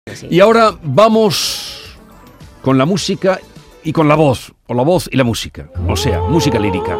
Sí. Y ahora vamos con la música y con la voz, o la voz y la música, o sea, música lírica.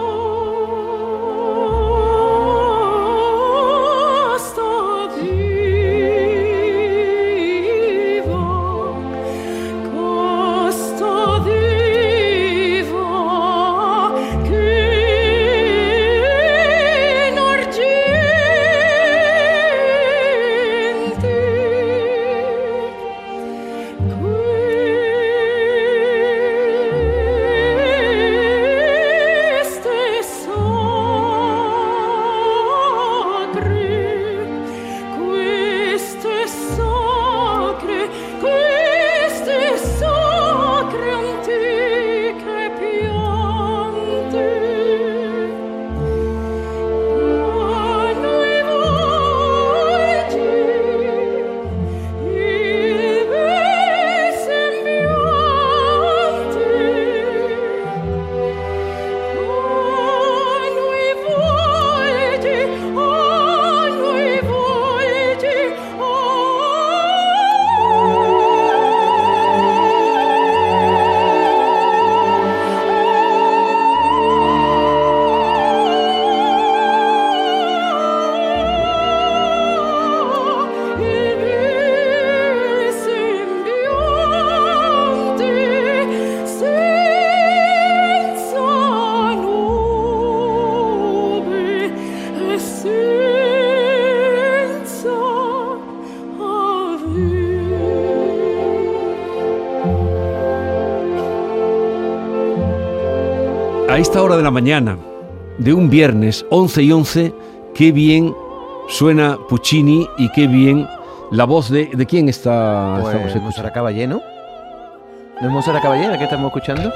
A esta hora de la mañana de un viernes 11:11, qué bien suena Puccini y qué bien la voz de quién estamos escuchando. Montserrat Caballé, ¿no? ¿No es Montserrat Caballé la que estamos escuchando?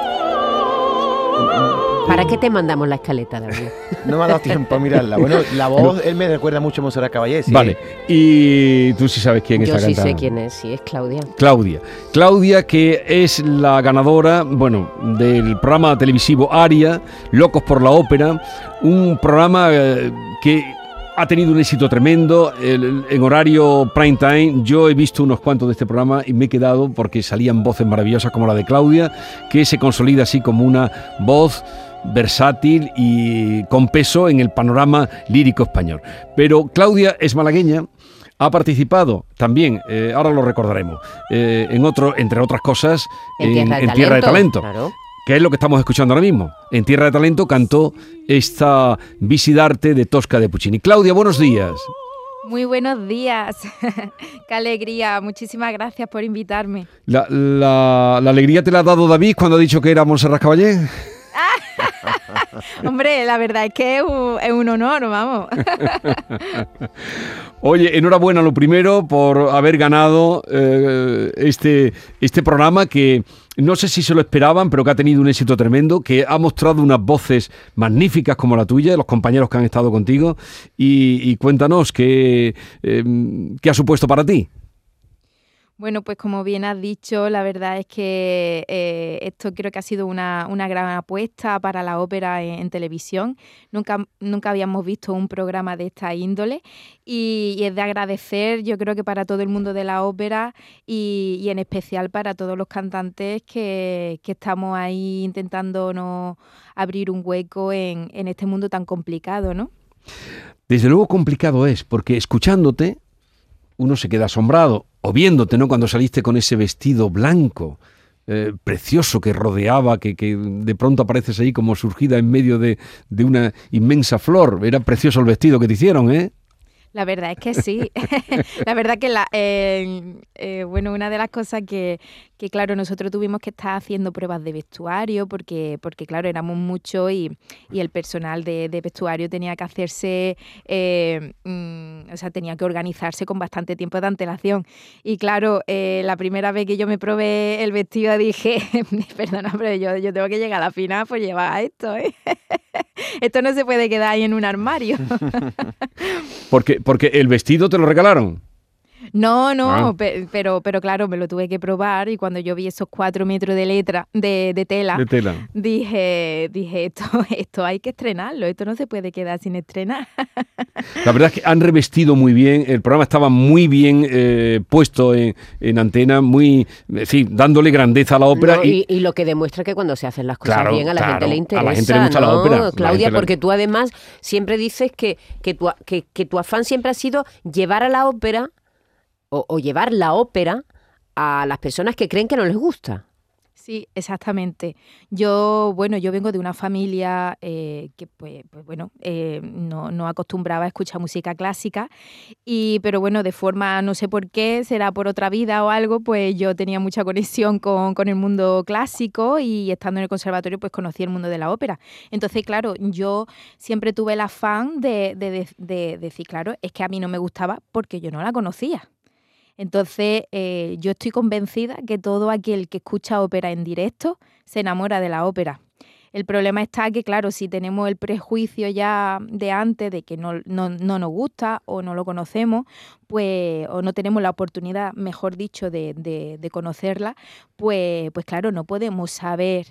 ¿Para qué te mandamos la escaleta, David? No me ha dado tiempo a mirarla. Bueno, la voz, él me recuerda mucho a Montserrat Caballé. ¿Sí? Vale, y tú sí sabes quién está cantando. Yo sí sé quién es, sí, es Claudia. Claudia, que es la ganadora, bueno, del programa televisivo Aria, Locos por la Ópera, un programa que ha tenido un éxito tremendo en horario prime time. Yo he visto unos cuantos de este programa y me he quedado porque salían voces maravillosas como la de Claudia, que se consolida así como una voz versátil y con peso en el panorama lírico español. Pero Claudia es malagueña, ha participado también, ahora lo recordaremos, entre otras cosas, en Tierra de Talento. Claro. Que es lo que estamos escuchando ahora mismo. En Tierra de Talento cantó esta Visidarte de Tosca de Puccini. Claudia, buenos días. Muy buenos días. Qué alegría. Muchísimas gracias por invitarme. ¿La alegría te la ha dado David cuando ha dicho que era Montserrat Caballé? Hombre, la verdad es que es un honor, vamos. Oye, enhorabuena lo primero por haber ganado este programa que no sé si se lo esperaban, pero que ha tenido un éxito tremendo, que ha mostrado unas voces magníficas como la tuya, los compañeros que han estado contigo, y cuéntanos qué ha supuesto para ti. Bueno, pues como bien has dicho, la verdad es que esto creo que ha sido una gran apuesta para la ópera en televisión. Nunca habíamos visto un programa de esta índole y es de agradecer, yo creo que para todo el mundo de la ópera y en especial para todos los cantantes que estamos ahí intentándonos abrir un hueco en este mundo tan complicado, ¿no? Desde luego complicado es, porque escuchándote uno se queda asombrado, o viéndote, ¿no? Cuando saliste con ese vestido blanco, precioso, que rodeaba, que de pronto apareces ahí como surgida en medio de una inmensa flor. Era precioso el vestido que te hicieron, ¿eh? La verdad es que sí. La verdad que bueno, una de las cosas que claro, nosotros tuvimos que estar haciendo pruebas de vestuario porque claro, éramos muchos y el personal de vestuario tenía que hacerse, o sea, tenía que organizarse con bastante tiempo de antelación. Y claro, la primera vez que yo me probé el vestido dije, perdona, pero yo tengo que llegar a la final por llevar esto, ¿eh? Esto no se puede quedar ahí en un armario. Porque el vestido te lo regalaron. No, pero claro, me lo tuve que probar y cuando yo vi esos 4 metros de tela, dije esto hay que estrenarlo, esto no se puede quedar sin estrenar. La verdad es que han revestido muy bien, el programa estaba muy bien puesto en antena, muy, en fin, dándole grandeza a la ópera. No, y lo que demuestra que cuando se hacen las cosas bien a la gente le interesa. A la gente le gusta la ópera. Claudia, porque tú además siempre dices que tu afán siempre ha sido llevar a la ópera o llevar la ópera a las personas que creen que no les gusta. Sí, exactamente. Yo vengo de una familia que no acostumbraba a escuchar música clásica, pero bueno, de forma, no sé por qué, será por otra vida o algo, pues yo tenía mucha conexión con el mundo clásico y estando en el conservatorio pues conocí el mundo de la ópera. Entonces, claro, yo siempre tuve el afán de decir, claro, es que a mí no me gustaba porque yo no la conocía. Entonces, yo estoy convencida que todo aquel que escucha ópera en directo se enamora de la ópera. El problema está que, claro, si tenemos el prejuicio ya de antes de que no nos gusta o no lo conocemos, pues, o no tenemos la oportunidad, mejor dicho, de conocerla, pues claro, no podemos saber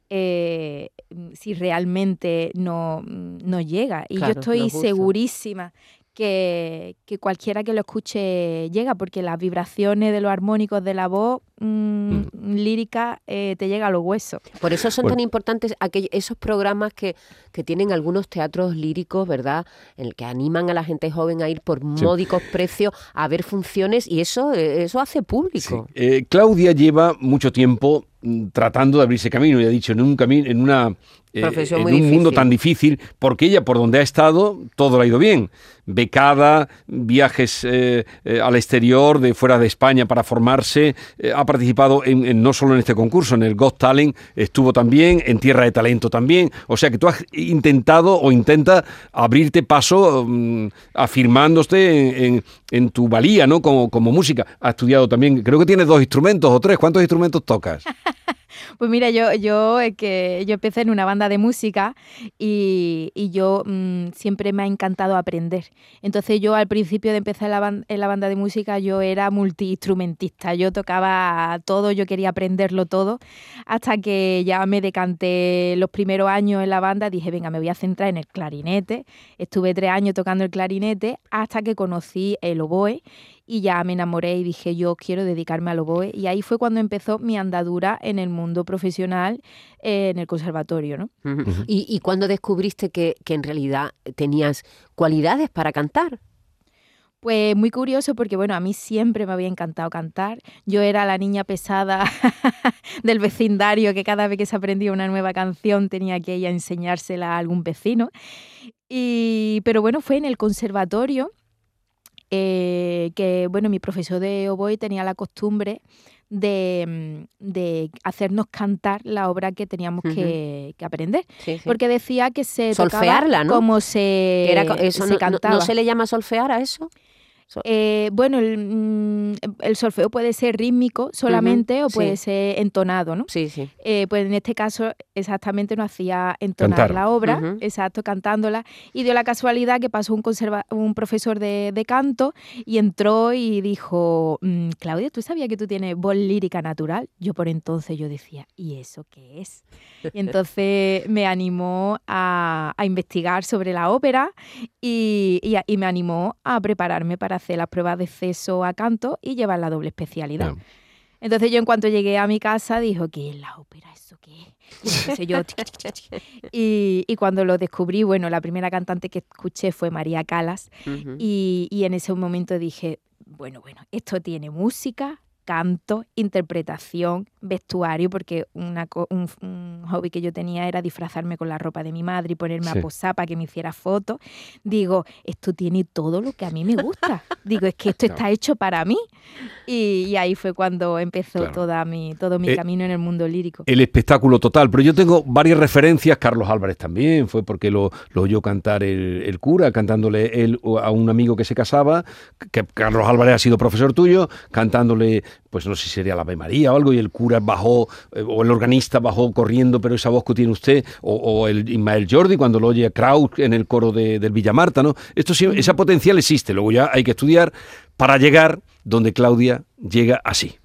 si realmente nos llega. Y claro, yo estoy segurísima que cualquiera que lo escuche llega, porque las vibraciones de los armónicos de la voz lírica te llega a los huesos. Por eso son tan importantes esos programas que tienen algunos teatros líricos, ¿verdad?, en el que animan a la gente joven a ir por módicos precios a ver funciones, y eso hace público. Sí. Claudia lleva mucho tiempo tratando de abrirse camino, ya he dicho, en un mundo tan difícil, porque ella, por donde ha estado, todo le ha ido bien. Becada, viajes al exterior, de fuera de España para formarse, ha participado no solo en este concurso, en el Got Talent estuvo también, en Tierra de Talento también, o sea que tú has intentado o intentas abrirte paso afirmándote en tu valía, ¿no?, como música. Has estudiado también, creo que tienes 2 instrumentos o 3, ¿cuántos instrumentos tocas? Pues mira, yo empecé en una banda de música y yo siempre me ha encantado aprender. Entonces yo al principio de empezar en la banda de música yo era multiinstrumentista, yo tocaba todo, yo quería aprenderlo todo, hasta que ya me decanté los primeros años en la banda, dije, venga, me voy a centrar en el clarinete. Estuve 3 años tocando el clarinete hasta que conocí el oboe. Y ya me enamoré y dije, yo quiero dedicarme al oboe. Y ahí fue cuando empezó mi andadura en el mundo profesional, en el conservatorio, ¿no? Uh-huh. ¿Y cuándo descubriste que en realidad tenías cualidades para cantar? Pues muy curioso porque, bueno, a mí siempre me había encantado cantar. Yo era la niña pesada del vecindario que cada vez que se aprendía una nueva canción tenía que ir a enseñársela a algún vecino. Pero bueno, fue en el conservatorio que, bueno, mi profesor de oboe tenía la costumbre de hacernos cantar la obra que teníamos que aprender. Sí, sí. Porque decía que se solfearla, tocaba, ¿no?, como se cantaba. ¿No se le llama solfear a eso? Bueno, el solfeo puede ser rítmico solamente o puede ser entonado, ¿no? Sí, sí. Pues en este caso exactamente nos hacía entonar la obra, exacto, cantándola, y dio la casualidad que pasó un profesor de canto y entró y dijo, Claudia, ¿tú sabías que tú tienes voz lírica natural? Yo por entonces yo decía, ¿y eso qué es? Y entonces me animó a investigar sobre la ópera y me animó a prepararme para hacer las pruebas de acceso a canto y llevar la doble especialidad. No. Entonces yo en cuanto llegué a mi casa dijo, ¿qué es la ópera? ¿Eso qué es? Entonces yo, y cuando lo descubrí, bueno, la primera cantante que escuché fue María Callas y en ese momento dije, bueno, esto tiene música, canto, interpretación, vestuario, porque un hobby que yo tenía era disfrazarme con la ropa de mi madre y ponerme a posar para que me hiciera fotos. Digo, esto tiene todo lo que a mí me gusta. Digo, es que esto está hecho para mí. Y ahí fue cuando empezó todo mi camino en el mundo lírico. El espectáculo total. Pero yo tengo varias referencias. Carlos Álvarez también fue porque lo oyó cantar el cura, cantándole él a un amigo que se casaba, que Carlos Álvarez ha sido profesor tuyo, cantándole pues no sé si sería la Ave María o algo, y el cura bajó, o el organista bajó corriendo, pero esa voz que tiene usted, o el Ismael Jordi cuando lo oye a Kraus en el coro del Villamarta, ¿no? Esto sí, esa potencial existe, luego ya hay que estudiar para llegar donde Claudia llega así.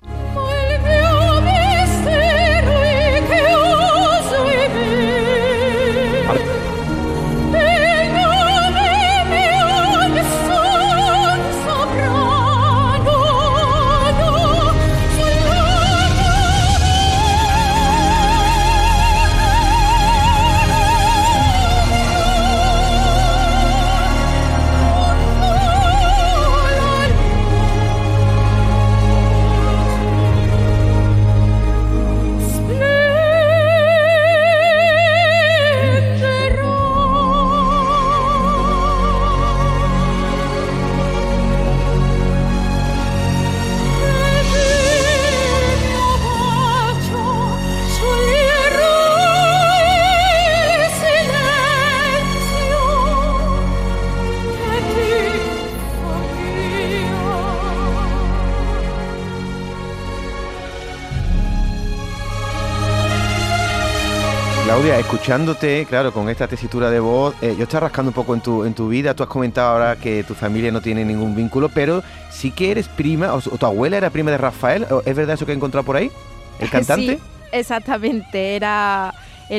Claudia, escuchándote, claro, con esta tesitura de voz, yo estoy rascando un poco en tu vida. Tú has comentado ahora que tu familia no tiene ningún vínculo, pero sí que eres prima, o tu abuela era prima de Rafael. ¿Es verdad eso que he encontrado por ahí? ¿El cantante? Sí, exactamente, era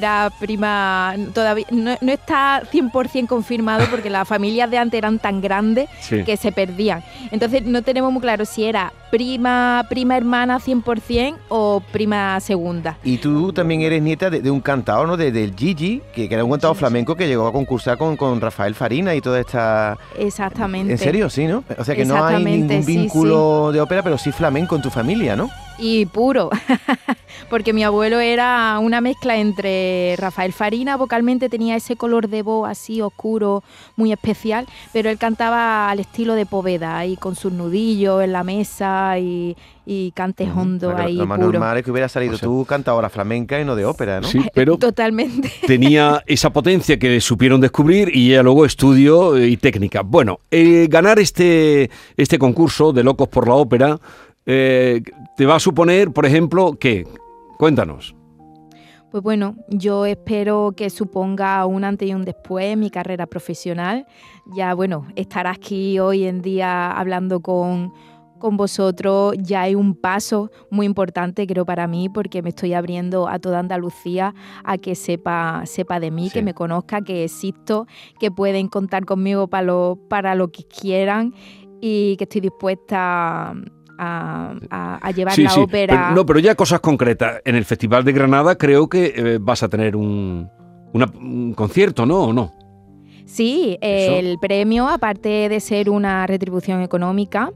prima, todavía no está 100% confirmado porque las familias de antes eran tan grandes que se perdían. Entonces no tenemos muy claro si era prima hermana 100% o prima segunda. Y tú también eres nieta de un cantador, ¿no? Del Gigi, que era un cantador flamenco que llegó a concursar con Rafael Farina y toda esta... Exactamente. ¿En serio? Sí, ¿no? O sea que no hay ningún vínculo de ópera, pero sí flamenco en tu familia, ¿no? Y puro, porque mi abuelo era una mezcla entre Rafael Farina, vocalmente tenía ese color de voz así oscuro, muy especial, pero él cantaba al estilo de Poveda, y con sus nudillos en la mesa y cantes hondo ahí lo más puro. normal es que hubiera salido tú cantadora flamenca y no de ópera, ¿no? Sí, pero totalmente. Tenía esa potencia que supieron descubrir y ella luego estudio y técnica. Bueno, ganar este concurso de Locos por la Ópera te va a suponer, por ejemplo, ¿qué? Cuéntanos. Pues bueno, yo espero que suponga un antes y un después en mi carrera profesional. Ya, bueno, estar aquí hoy en día hablando con vosotros ya hay un paso muy importante, creo, para mí, porque me estoy abriendo a toda Andalucía a que sepa de mí, que me conozca, que existo, que pueden contar conmigo para lo que quieran y que estoy dispuesta a llevar la ópera. Pero ya cosas concretas. En el Festival de Granada creo que vas a tener un concierto, ¿no? ¿O no? Sí, el premio, aparte de ser una retribución económica,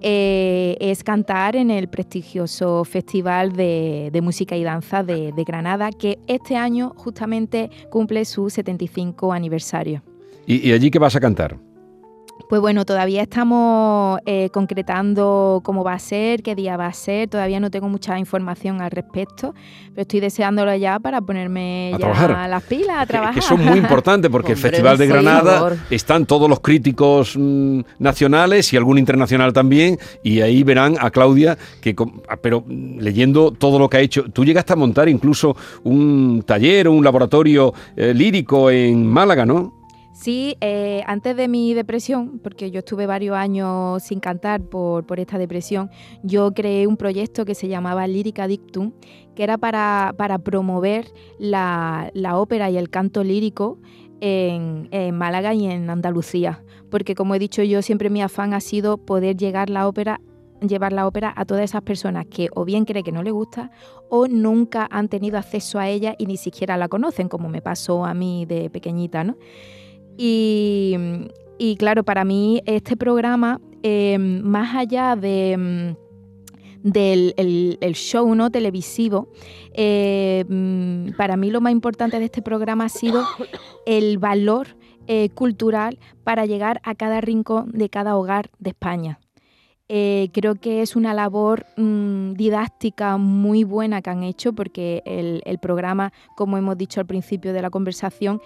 es cantar en el prestigioso Festival de Música y Danza de Granada, que este año justamente cumple su 75 aniversario. ¿Y allí qué vas a cantar? Pues bueno, todavía estamos concretando cómo va a ser, qué día va a ser. Todavía no tengo mucha información al respecto, pero estoy deseándolo ya para ponerme a las pilas, a trabajar. Que son muy importantes porque el Festival de Granada están todos los críticos nacionales y algún internacional también, y ahí verán a Claudia, pero leyendo todo lo que ha hecho. Tú llegaste a montar incluso un taller o un laboratorio lírico en Málaga, ¿no? Sí, antes de mi depresión, porque yo estuve varios años sin cantar por esta depresión, yo creé un proyecto que se llamaba Lírica Dictum, que era para promover la ópera y el canto lírico en Málaga y en Andalucía, porque como he dicho yo, siempre mi afán ha sido poder llevar la ópera a todas esas personas que o bien creen que no les gusta o nunca han tenido acceso a ella y ni siquiera la conocen, como me pasó a mí de pequeñita, ¿no? Y claro, para mí este programa, más allá del show, ¿no?, televisivo, para mí lo más importante de este programa ha sido el valor cultural para llegar a cada rincón de cada hogar de España. Creo que es una labor didáctica muy buena que han hecho, porque el programa, como hemos dicho al principio de la conversación,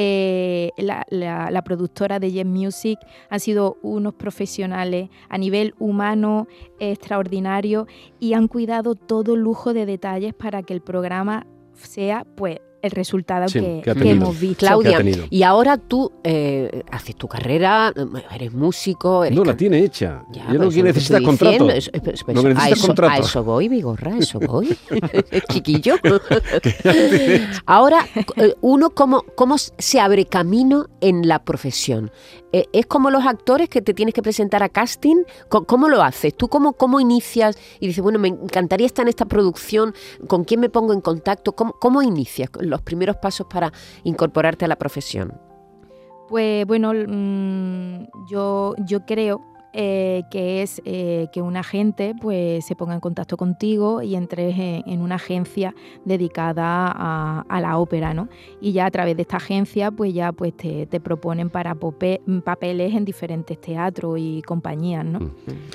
la productora de Yes Music han sido unos profesionales a nivel humano extraordinario y han cuidado todo lujo de detalles para que el programa sea, pues, el resultado que hemos visto. Claudia, y ahora tú haces tu carrera, eres músico... No, la tiene hecha. Ya no necesitas contrato. A eso voy, Vigorra, a eso voy. Chiquillo. Ahora, uno, ¿cómo se abre camino en la profesión? ¿Es como los actores que te tienes que presentar a casting? ¿Cómo lo haces? ¿Tú cómo inicias y dices, bueno, me encantaría estar en esta producción, ¿con quién me pongo en contacto? ¿Cómo inicias los primeros pasos para incorporarte a la profesión? Pues bueno, yo creo que es que un agente pues se ponga en contacto contigo y entres en una agencia dedicada a la ópera, ¿no? Y ya a través de esta agencia pues ya pues te proponen para papeles en diferentes teatros y compañías, ¿no?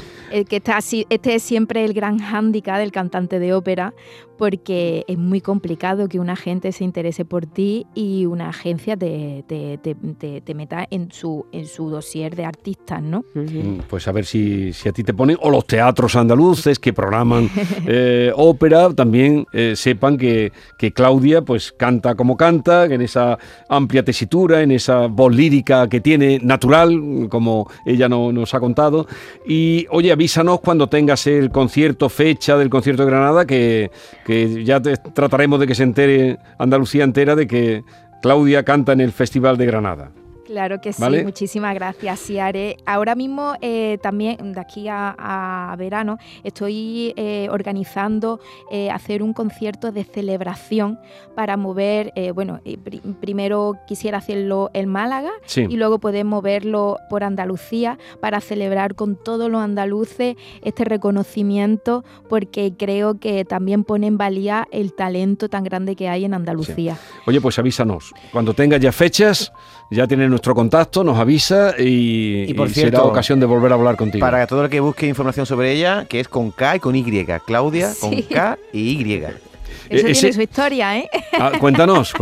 Este es siempre el gran hándicap del cantante de ópera, porque es muy complicado que un agente se interese por ti y una agencia te meta en su dossier de artistas, ¿no? Pues a ver si a ti te ponen, o los teatros andaluces que programan ópera, también sepan que Claudia pues canta como canta, en esa amplia tesitura, en esa voz lírica que tiene, natural, como ella nos ha contado. Y oye, avísanos cuando tengas el concierto, fecha del concierto de Granada, que ya trataremos de que se entere Andalucía entera de que Claudia canta en el Festival de Granada. Claro que sí, ¿vale? Muchísimas gracias, sí haré. Ahora mismo también de aquí a verano estoy organizando hacer un concierto de celebración para mover, primero quisiera hacerlo en Málaga, sí, y luego poder moverlo por Andalucía para celebrar con todos los andaluces este reconocimiento, porque creo que también pone en valía el talento tan grande que hay en Andalucía. Sí. Oye, pues avísanos, cuando tengas ya fechas, ya tienes nuestro contacto, nos avisa y por cierto, será ocasión de volver a hablar contigo. Para todo el que busque información sobre ella, que es con K y con Y, Claudia, sí, con K y Y. Eso tiene su historia, ¿eh? Cuéntanos.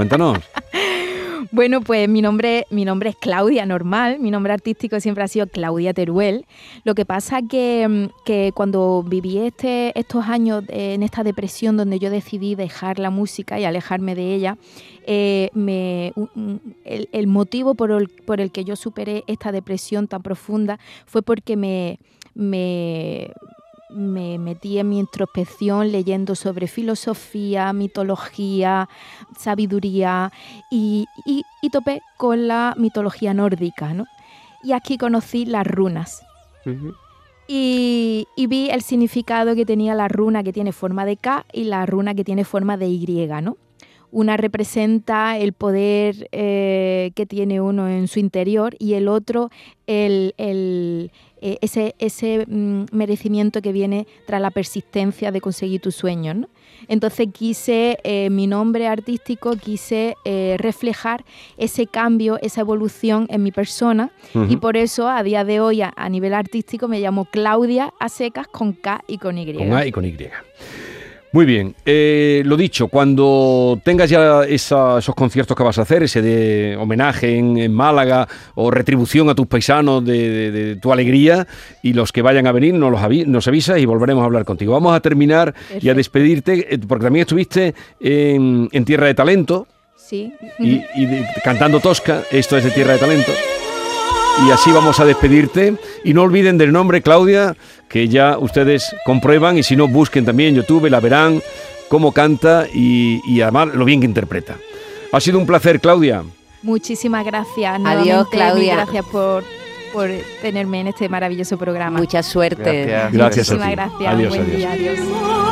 Bueno, pues mi nombre es Claudia, normal. Mi nombre artístico siempre ha sido Claudia Teruel. Lo que pasa que cuando viví estos años en esta depresión donde yo decidí dejar la música y alejarme de ella, el motivo por el que yo superé esta depresión tan profunda fue porque me metí en mi introspección leyendo sobre filosofía, mitología, sabiduría y topé con la mitología nórdica, ¿no? Y aquí conocí las runas. Uh-huh. Y vi el significado que tenía la runa que tiene forma de K y la runa que tiene forma de Y, ¿no? Una representa el poder que tiene uno en su interior y el otro ese merecimiento que viene tras la persistencia de conseguir tus sueños, ¿no? Entonces mi nombre artístico quise reflejar ese cambio, esa evolución en mi persona. Uh-huh. Y por eso a día de hoy a nivel artístico me llamo Claudia a secas con K y con Y. Con A y con Y. Muy bien, lo dicho, cuando tengas ya esos conciertos que vas a hacer, ese de homenaje en Málaga o retribución a tus paisanos de tu alegría, y los que vayan a venir nos avisas y volveremos a hablar contigo. Vamos a terminar y a despedirte, porque también estuviste en Tierra de Talento. Sí. Y cantando Tosca, esto es de Tierra de Talento. Y así vamos a despedirte. Y no olviden del nombre Claudia, que ya ustedes comprueban, y si no, busquen también en YouTube, la verán cómo canta y además lo bien que interpreta. Ha sido un placer, Claudia. Muchísimas gracias. Adiós, Claudia. Gracias por tenerme en este maravilloso programa. Mucha suerte. Gracias. Muchísimas gracias. Adiós, Buen adiós. día. Adiós.